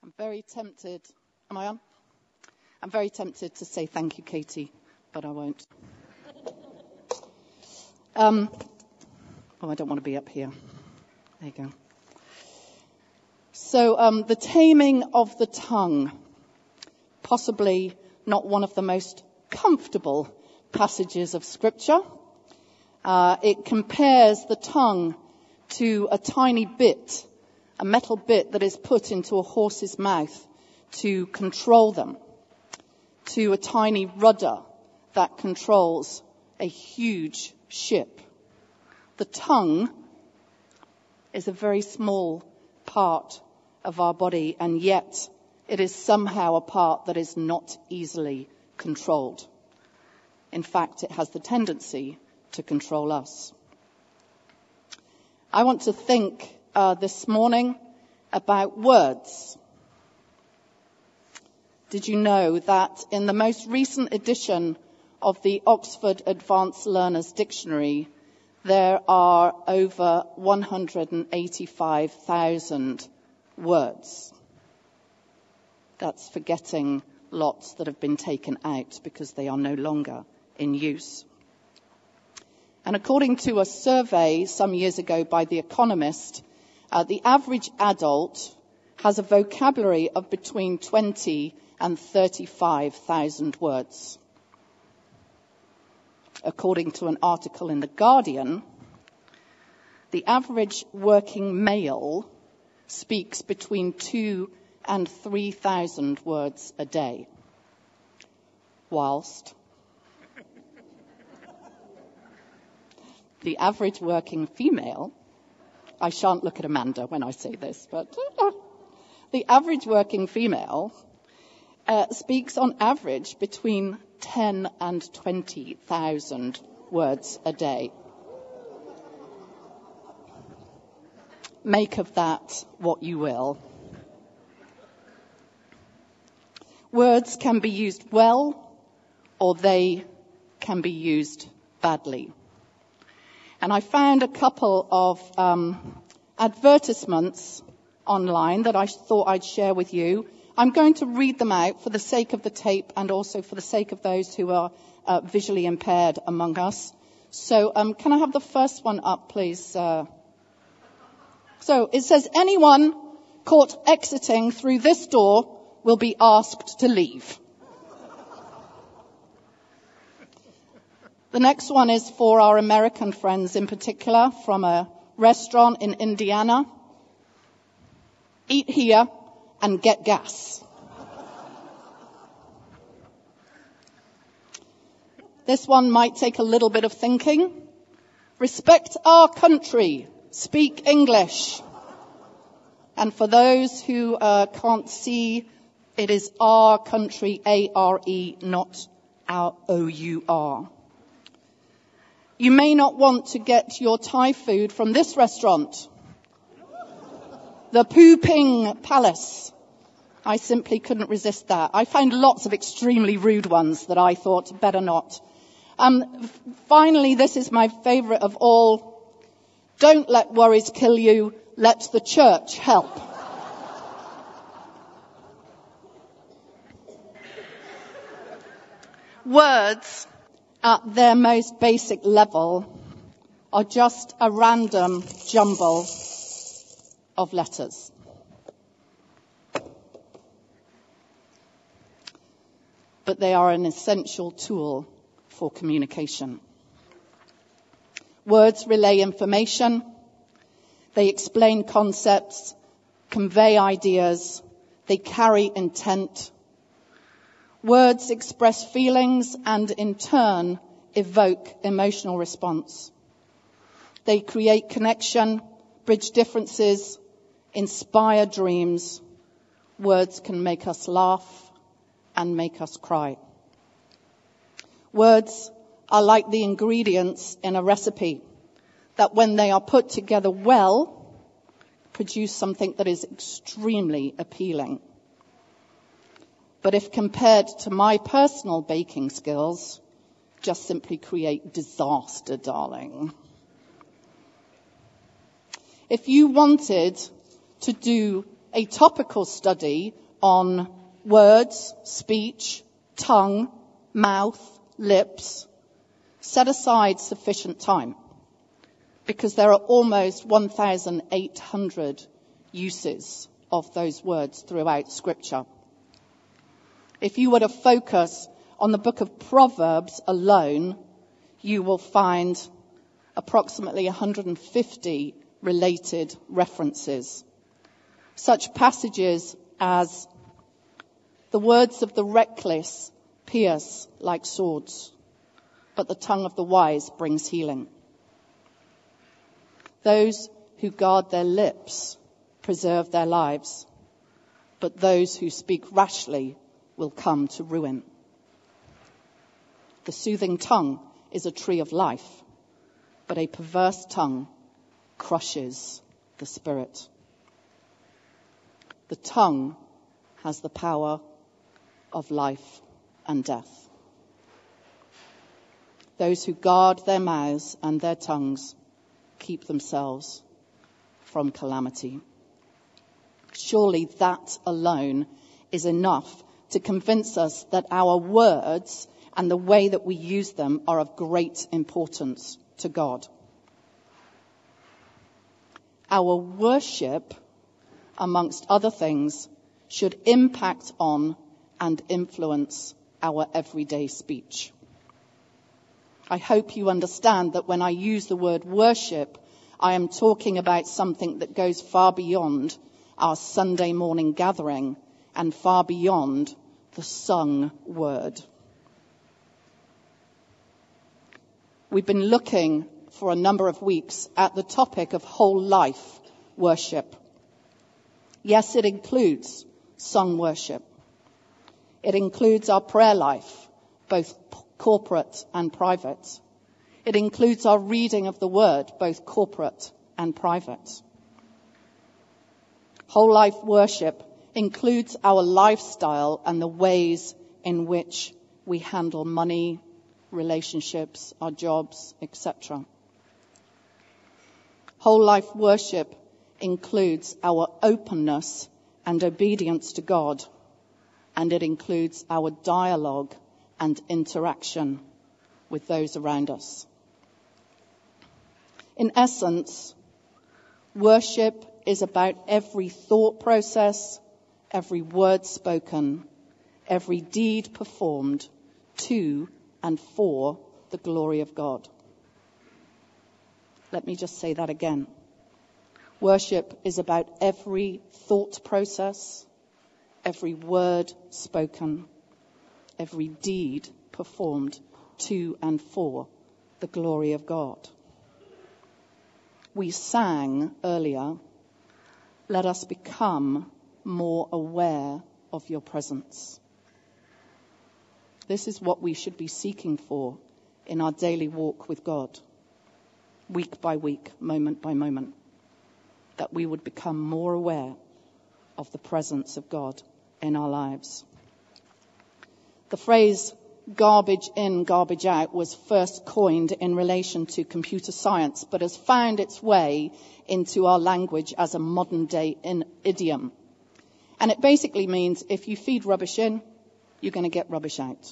I'm very tempted. Am I on? I'm very tempted to say thank you, Katie, but I won't. Oh, I don't want to be up here. There you go. So, the taming of the tongue. Possibly not one of the most comfortable passages of Scripture. It compares the tongue to a tiny bit, a metal bit that is put into a horse's mouth to control them, to a tiny rudder that controls a huge ship. The tongue is a very small part of our body, and yet it is somehow a part that is not easily controlled. In fact, it has the tendency to control us. I want to think this morning about words. Did you know that in the most recent edition of the Oxford Advanced Learners Dictionary, there are over 185,000 words? That's forgetting lots that have been taken out because they are no longer in use. And according to a survey some years ago by The Economist, the average adult has a vocabulary of between 20 and 35,000 words. According to an article in The Guardian, the average working male speaks between 2,000 and 3,000 words a day, whilst the average working female, I shan't look at Amanda when I say this, but the average working female speaks on average between 10 and 20,000 words a day. Make of that what you will. Words can be used well, or they can be used badly. And I found a couple of advertisements online that I thought I'd share with you. I'm going to read them out for the sake of the tape and also for the sake of those who are visually impaired among us. So can I have the first one up, please? So it says, anyone caught exiting through this door will be asked to leave. The next one is for our American friends in particular, from a restaurant in Indiana. Eat here and get gas. This one might take a little bit of thinking. Respect our country. Speak English. And for those who can't see, it is our country, A-R-E, not our O-U-R. You may not want to get your Thai food from this restaurant, the Phu Ping Palace. I simply couldn't resist that. I found lots of extremely rude ones that I thought better not. Finally, this is my favourite of all. Don't let worries kill you. Let the church help. Words, at their most basic level, are just a random jumble of letters. But they are an essential tool for communication. Words relay information. They explain concepts, convey ideas. They carry intent. Words express feelings and in turn evoke emotional response. They create connection, bridge differences, inspire dreams. Words can make us laugh and make us cry. Words are like the ingredients in a recipe that when they are put together well, produce something that is extremely appealing. But if compared to my personal baking skills, just simply create disaster, darling. If you wanted to do a topical study on words, speech, tongue, mouth, lips, set aside sufficient time, because there are almost 1,800 uses of those words throughout Scripture. If you were to focus on the book of Proverbs alone, you will find approximately 150 related references. Such passages as, "The words of the reckless pierce like swords, but the tongue of the wise brings healing. Those who guard their lips preserve their lives, but those who speak rashly will come to ruin. The soothing tongue is a tree of life, but a perverse tongue crushes the spirit." The tongue has the power of life and death. Those who guard their mouths and their tongues keep themselves from calamity. Surely that alone is enough to convince us that our words and the way that we use them are of great importance to God. Our worship, amongst other things, should impact on and influence our everyday speech. I hope you understand that when I use the word worship, I am talking about something that goes far beyond our Sunday morning gathering and far beyond the sung word. We've been looking for a number of weeks at the topic of whole life worship. Yes, it includes sung worship. It includes our prayer life, both corporate and private. It includes our reading of the word, both corporate and private. Whole life worship includes our lifestyle and the ways in which we handle money, relationships, our jobs, etc. Whole life worship includes our openness and obedience to God, and it includes our dialogue and interaction with those around us. In essence, worship is about every thought process, every word spoken, every deed performed to and for the glory of God. Let me just say that again. Worship is about every thought process, every word spoken, every deed performed to and for the glory of God. We sang earlier, "Let us become more aware of your presence." This is what we should be seeking for in our daily walk with God, week by week, moment by moment, that we would become more aware of the presence of God in our lives. The phrase garbage in, garbage out was first coined in relation to computer science, but has found its way into our language as a modern day idiom. And it basically means if you feed rubbish in, you're going to get rubbish out.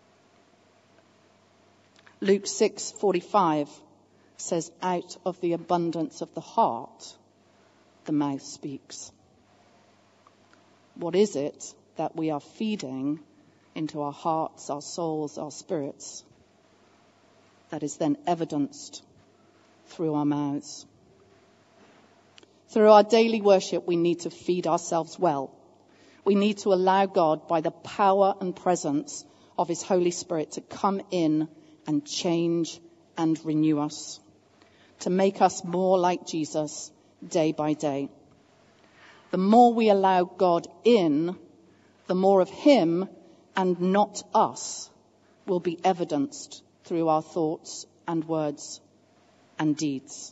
Luke 6:45 says, "Out of the abundance of the heart, the mouth speaks." What is it that we are feeding into our hearts, our souls, our spirits, that is then evidenced through our mouths? Through our daily worship, we need to feed ourselves well. We need to allow God, by the power and presence of His Holy Spirit, to come in and change and renew us, to make us more like Jesus day by day. The more we allow God in, the more of Him and not us will be evidenced through our thoughts and words and deeds.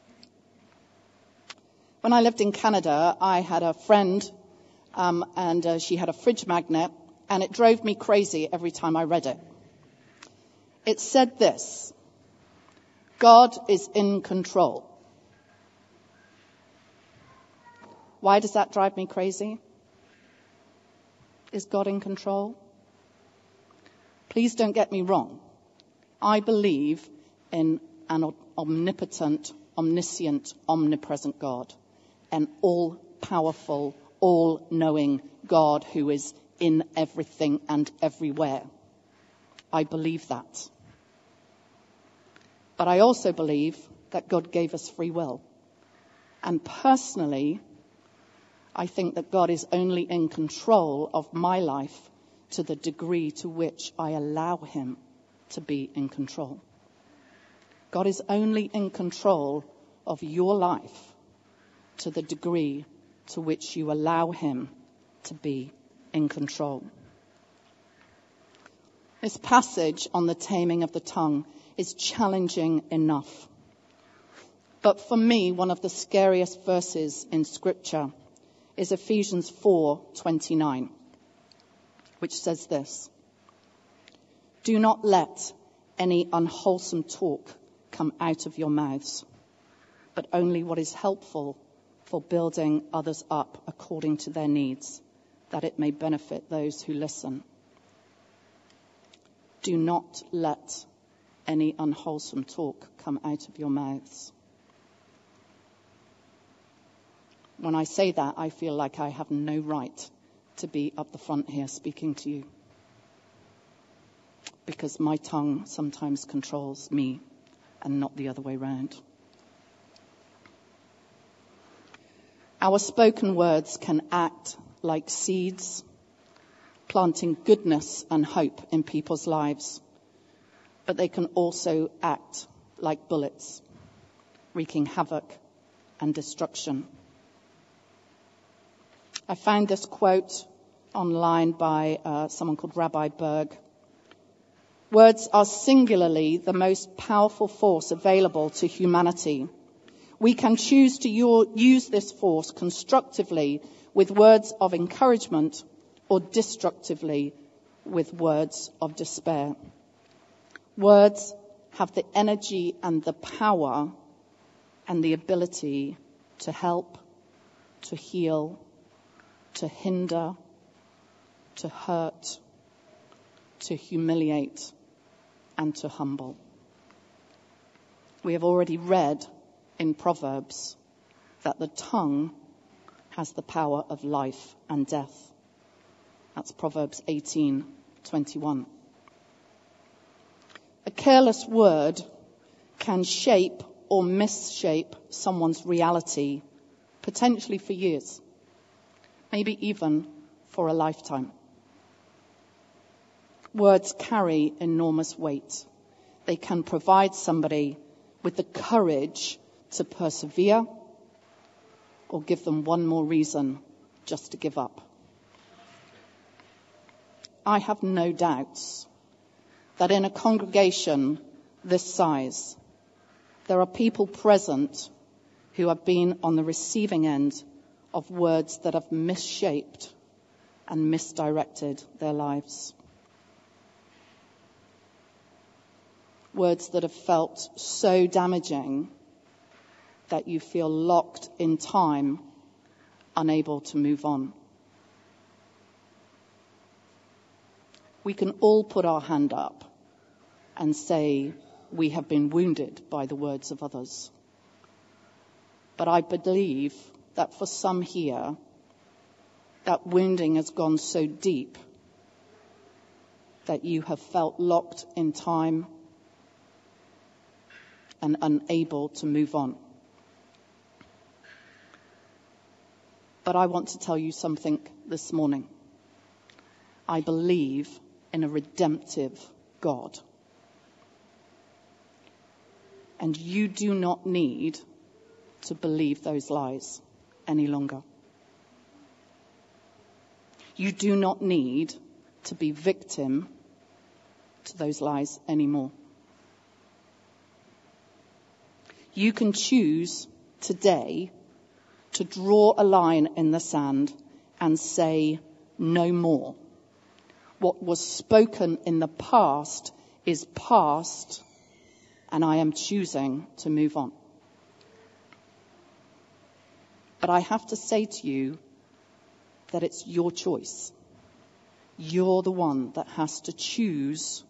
When I lived in Canada, I had a friend, and she had a fridge magnet, and it drove me crazy every time I read it. It said this: "God is in control." Why does that drive me crazy? Is God in control? Please don't get me wrong. I believe in an omnipotent, omniscient, omnipresent God, an all-powerful, all-knowing God who is in everything and everywhere. I believe that. But I also believe that God gave us free will. And personally, I think that God is only in control of my life to the degree to which I allow him to be in control. God is only in control of your life to the degree to which you allow him to be in control. This passage on the taming of the tongue is challenging enough. But for me, one of the scariest verses in Scripture is Ephesians 4:29, which says this: "Do not let any unwholesome talk come out of your mouths, but only what is helpful for building others up according to their needs, that it may benefit those who listen." Do not let any unwholesome talk come out of your mouths. When I say that, I feel like I have no right to be up the front here speaking to you, because my tongue sometimes controls me and not the other way round. Our spoken words can act like seeds, planting goodness and hope in people's lives, but they can also act like bullets, wreaking havoc and destruction. I found this quote online by someone called Rabbi Berg. "Words are singularly the most powerful force available to humanity. We can choose to use this force constructively with words of encouragement, or destructively with words of despair. Words have the energy and the power and the ability to help, to heal, to hinder, to hurt, to humiliate, and to humble." We have already read in Proverbs that the tongue has the power of life and death. That's Proverbs 18:21. A careless word can shape or misshape someone's reality, potentially for years, maybe even for a lifetime. Words carry enormous weight. They can provide somebody with the courage to persevere, or give them one more reason just to give up. I have no doubts that in a congregation this size, there are people present who have been on the receiving end of words that have misshaped and misdirected their lives. Words that have felt so damaging that you feel locked in time, unable to move on. We can all put our hand up and say we have been wounded by the words of others. But I believe that for some here, that wounding has gone so deep that you have felt locked in time and unable to move on. But I want to tell you something this morning. I believe in a redemptive God. And you do not need to believe those lies any longer. You do not need to be victim to those lies anymore. You can choose today to draw a line in the sand and say no more. What was spoken in the past is past, and I am choosing to move on. But I have to say to you that it's your choice. You're the one that has to choose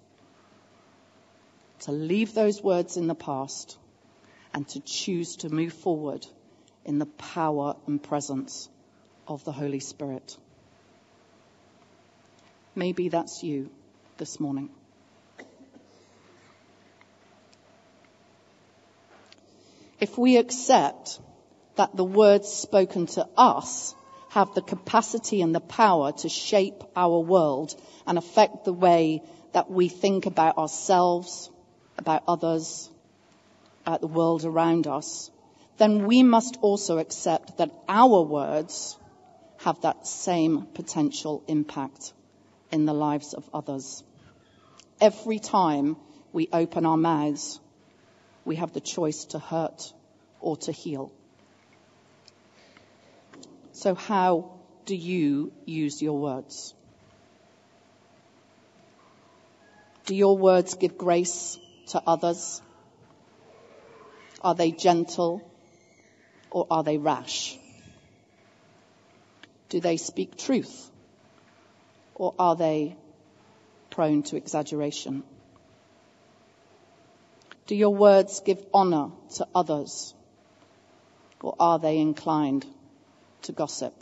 to leave those words in the past and to choose to move forward in the power and presence of the Holy Spirit. Maybe that's you this morning. If we accept that the words spoken to us have the capacity and the power to shape our world and affect the way that we think about ourselves, about others, about the world around us, then we must also accept that our words have that same potential impact in the lives of others. Every time we open our mouths, we have the choice to hurt or to heal. So how do you use your words? Do your words give grace to others? Are they gentle or are they rash? Do they speak truth or are they prone to exaggeration? Do your words give honor to others or are they inclined to gossip?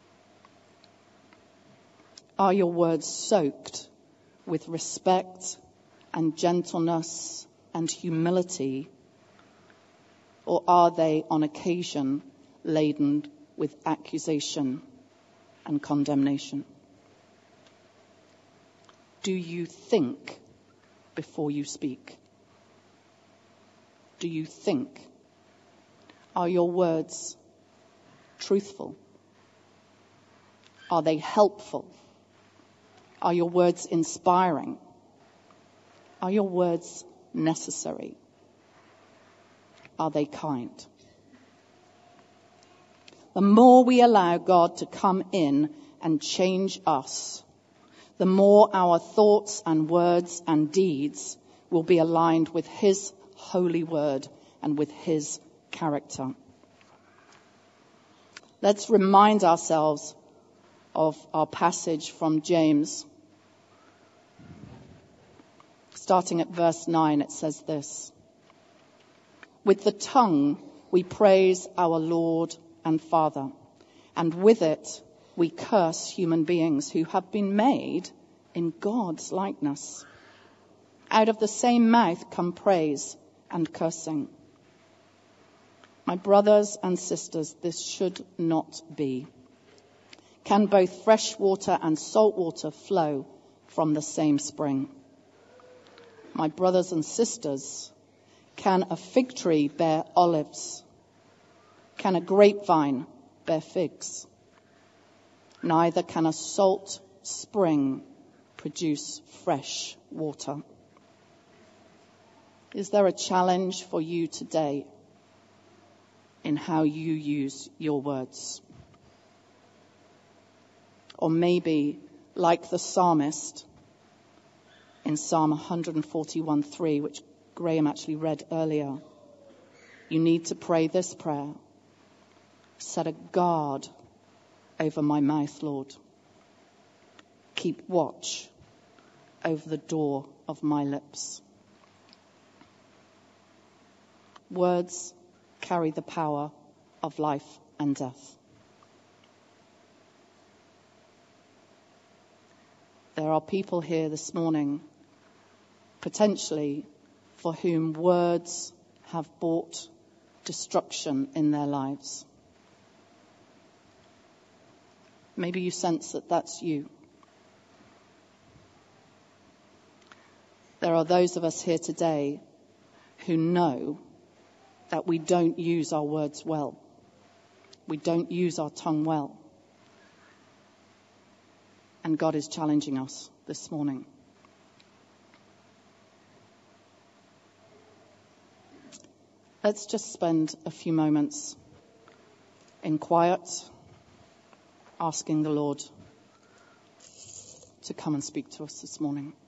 Are your words soaked with respect and gentleness and humility, or are they on occasion laden with accusation and condemnation? Do you think before you speak? Do you think? Are your words truthful? Are they helpful? Are your words inspiring? Are your words necessary? Are they kind? The more we allow God to come in and change us, the more our thoughts and words and deeds will be aligned with His holy word and with His character. Let's remind ourselves of our passage from James. Starting at verse 9, it says this: "With the tongue we praise our Lord and Father, and with it we curse human beings who have been made in God's likeness. Out of the same mouth come praise and cursing. My brothers and sisters, this should not be. Can both fresh water and salt water flow from the same spring? My brothers and sisters, can a fig tree bear olives? Can a grapevine bear figs? Neither can a salt spring produce fresh water." Is there a challenge for you today in how you use your words? Or maybe, like the psalmist in Psalm 141:3, which Graham actually read earlier, you need to pray this prayer: "Set a guard over my mouth, Lord. Keep watch over the door of my lips." Words carry the power of life and death. There are people here this morning, potentially, for whom words have brought destruction in their lives. Maybe you sense that that's you. There are those of us here today who know that we don't use our words well. We don't use our tongue well. And God is challenging us this morning. Let's just spend a few moments in quiet, asking the Lord to come and speak to us this morning.